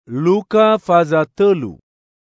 Luka faza 3.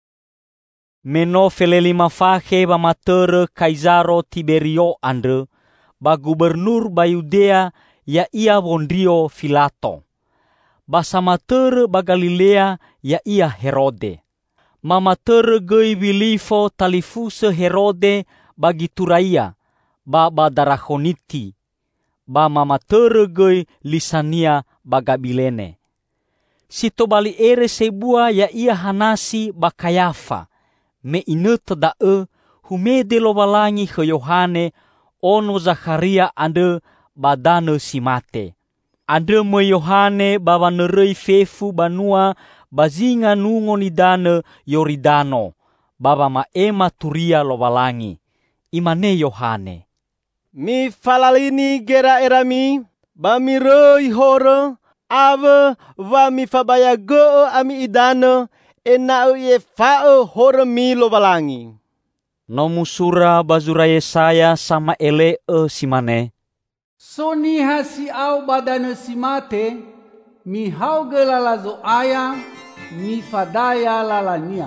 Meno felelima fahe ba matere Kaisaro Tiberio andre, ba gubernur ba Yudea ya ia wondrio Filato. Ba samatere ba Galilea ya ia Herode. Mamatere gei Wilifo talifuse Herode bagi Turaia, ba Darahoniti. Ba mamatere gei Lisania ba Gabilene. Sito bali ere sebua ya ia Hanasi ba Kayafa. Me inete dae humede lo walangi ke Yohane ono Zakharia ande badane simate. Ande me Yohane bawanerei fefu banua bazinga nungo ni dane Yoridano. Baba maema turia lo walangi. Imane Yohane. Mi falalini gera erami bamirei hore ave va mi fabaya go ami idane ena ye fa'e hore mi lo walangi. Nomu sura bazura Yesaya sama ele simane. Soni hasi au badane simate mi hauge lalazo aya mi fadaya lalania.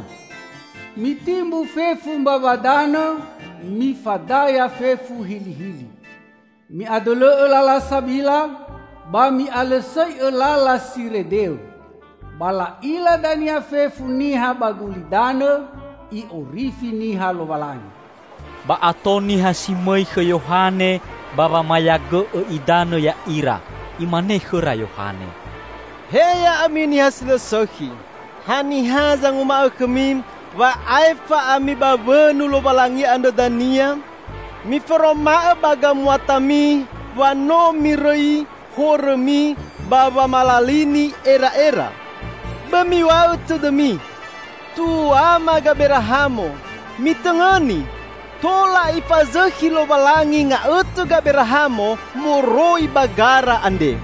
Mi timbu fefu mbabadana mi fadaya fefu hili. Mi adole lala sabila ba mi alesai lala siredeu. Bala ila dania fefu niha bagulidana I orifi niha lo walangi. Ba atoni hasimei ke Yohane baba mayage idane ya ira. Imane khera Yohane. Heya amini hasile sohi. Hani hazang uma kemim wa aifa ami babenu lo walangi anda dania. Mi feroma baga muatami wa no mirei horemi baba malalini era. Bami wa utudemi. Tu ama gaberahamo mitengani tola ifazehi lo walangi nga utu gaberahamo moroi bagara ande.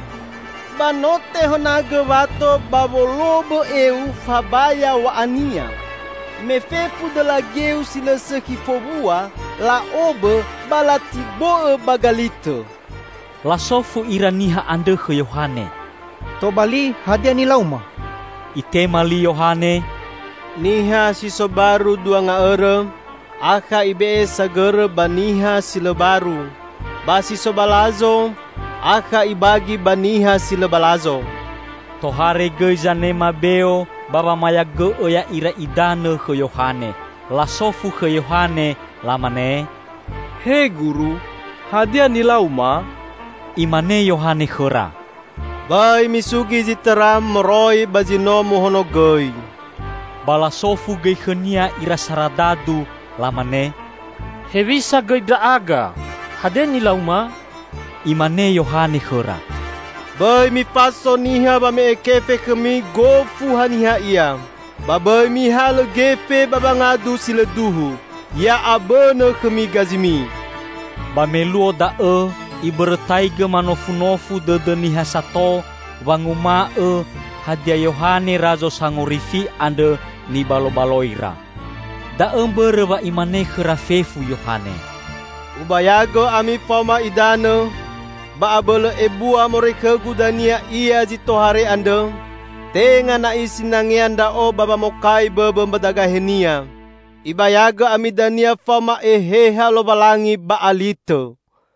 Banote honage wato babolobo eu fabaya wa ania. Mefefu de la geu silesehi fobua la obe balatibo bagalito. La sofu iraniha ande ke Yohane. Tobali hadia ni lauma. Itemali Yohane. Niha si sobaru dua nga ere, aka ibe sagere baniha sila baru. Basi sobalazo, aka ibagi baniha sila balazo. Tohare ge zanema beo, baba maya ge ya ira idane ke Yohane. La sofu ke Yohane lamane. He guru, hadia nilauma. Imane Yohane khera. Bai misugi zitaram moroi bazino mohono gei. Bala sofu gei khenia ira saradadu lamane. Hevisa gei daaga. Hadia nilauma. Imane Yohane khera. Bai mi paso niha ba me ekefe kemi gofu haniha ia. Babai mi halo gefe babangadu sileduhu. Ya abene kemi gazimi. Ba meluo dae ibertaige manofu-nofu dede niha sato wanguma hadia Yohane razo sangorifi ande ni balo-baloira. Da embere wa imane khera fefu Yohane. Ubayago ami poma idane ba abele ebua moreka gudania ia zitohare ande. Tenga na isinangianda o baba mokai bebe mbadaga henia. Ibayago ami dania fama eheha lo balangi ba alito.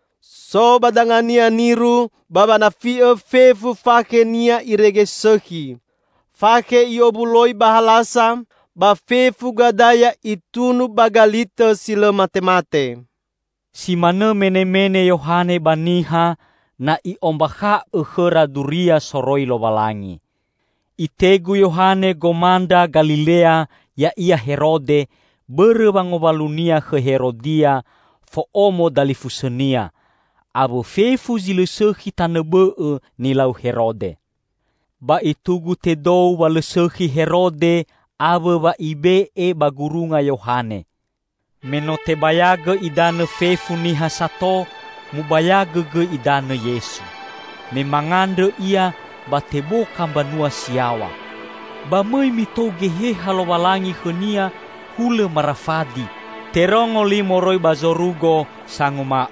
So badangania niru baba na fefu fake nia irege sohi. Fake iobuloi bahalasa ba fefu gadaya itunu bagalita sila mate-mate. Si mana mene-mene Yohane baniha na iombaha khera duria soroi lo balangi. Itegu Yohane gomanda Galilea ya ia Herode bere bangobalunia ke Herodia fo omo dalifusenia. Abo fefu zilesehi tanebe nilau Herode. Ba itugu tedou walesehi Herode abo ba ibe bagurunga Yohane. Meno te bayage idane fefu niha sato mubayage ge idane Yesu. Memangande ia ba tebo kambanua siawa. Ba mei mito gehe halowalangi khenia hule marafadi. Terongo limoroi bazorugo sanguma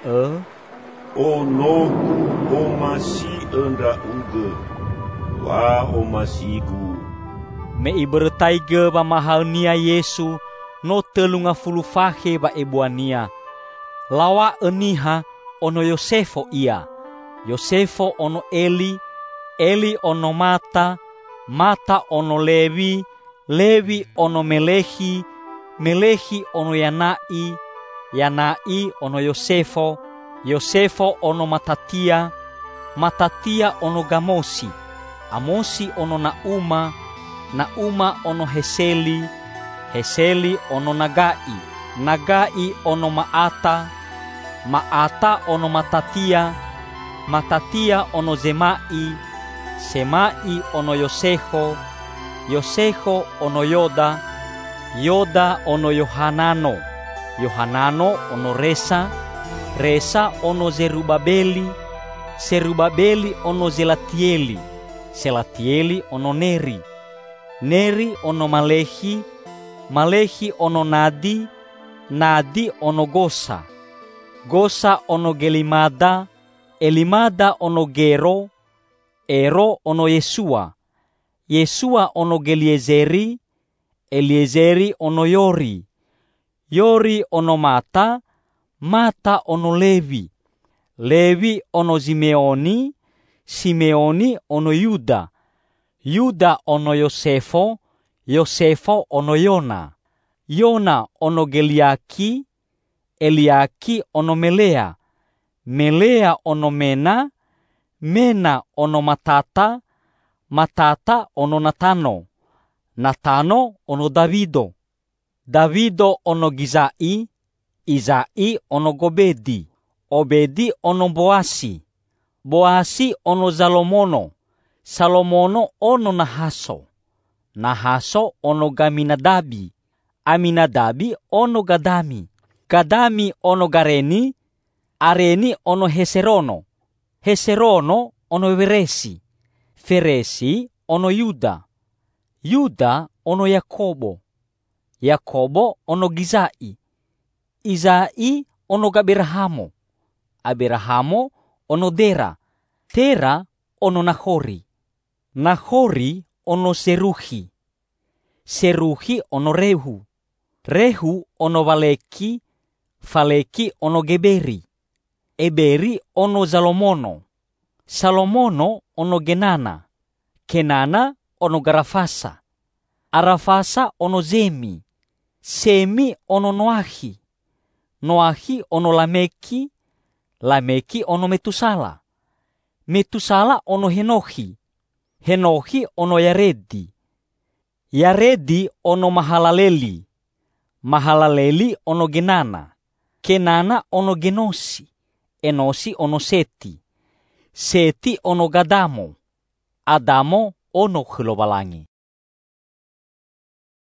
O nogu o masi anda uge wa o masigu me ibertai ba mahalnia Yesu no 30 fahe ba ebuania. Lawa eniha ono Yosefo ia. Yosefo ono Eli, Eli ono Mata, Mata ono Lewi, Lewi ono Melehi, Melehi ono Yanai, Yanai ono Yosefo, Yosefo ono Matatia, Matatia ono Gamosi, Amosi ono Nauma, Nauma ono Heseli, Heseli ono Nagai, Nagai ono Maata, Maata ono Matatia, Matatia ono Zemai, Semai ono Yoseho, Yoseho ono Yoda, Yoda ono Yohanano, Yohanano ono Resa, Resa ono Zerubabeli, Zerubabeli ono Zelatieli, Zelatieli ono Neri, Neri ono Malehi, Malehi ono Nadi, Nadi ono Gosa, Gosa ono Gelimada, Elimada ono Gero, Ero ono Yesua, Yesua ono Geliezeri, Eliezeri ono Yori, Yori ono Mata, Mata ono Levi, Levi ono Simeoni, Simeoni ono Yuda, Yuda ono Yosefo, Yosefo ono Yona, Yona ono Geliaki, Eliaki ono Melea, Melea ono Mena, Mena ono Matata, Matata ono Natano, Natano ono Davido, Davido ono Gizai, Izai ono Gobedi, Obedi ono Boasi, Boasi ono Salomono, Salomono ono Nahaso, Nahaso ono Gaminadabi, Aminadabi ono Gadami, Gadami ono Gareni, Areni ono Heserono, Heserono ono Veresi, Feresi ono Yuda, Yuda ono Yakobo, Yakobo ono Gizai, Izai ono Gaberhamo, Aberhamo ono Dera, Tera ono Nahori, Nahori ono Seruhi, Seruhi ono Rehu, Rehu ono Valeki, Valeki ono Geberi, Eberi ono Salomono, Salomono ono Genana, Kenana ono Garafasa, Arafasa ono Zemi, Semi ono Noahi, Noahi ono Lameki, Lameki ono Metusala, Metusala ono Henohi, Henohi ono Yaredi, Yaredi ono Mahalaleli, Mahalaleli ono Genana, Kenana ono Genosi, Enosi ono Seti, Seti ono Gadamo, Adamo ono Hlobalangi.